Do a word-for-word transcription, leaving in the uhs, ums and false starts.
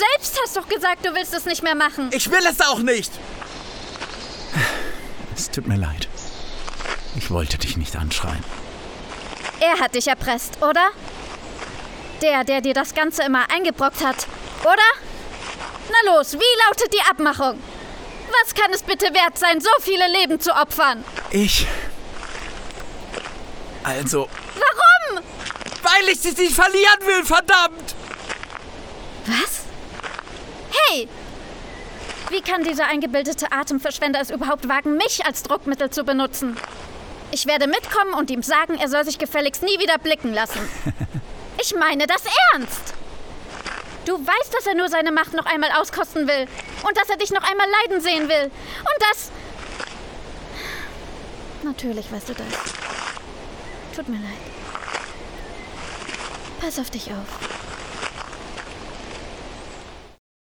selbst hast doch gesagt, du willst es nicht mehr machen. Ich will es auch nicht. Es tut mir leid. Ich wollte dich nicht anschreien. Er hat dich erpresst, oder? Der, der dir das Ganze immer eingebrockt hat, oder? Na los, wie lautet die Abmachung? Was kann es bitte wert sein, so viele Leben zu opfern? Ich... Also... Warum? Weil ich sie nicht verlieren will, verdammt! Was? Hey! Wie kann dieser eingebildete Atemverschwender es überhaupt wagen, mich als Druckmittel zu benutzen? Ich werde mitkommen und ihm sagen, er soll sich gefälligst nie wieder blicken lassen. Ich meine das ernst! Du weißt, dass er nur seine Macht noch einmal auskosten will. Und dass er dich noch einmal leiden sehen will. Und das... Natürlich weißt du das. Tut mir leid. Pass auf dich auf.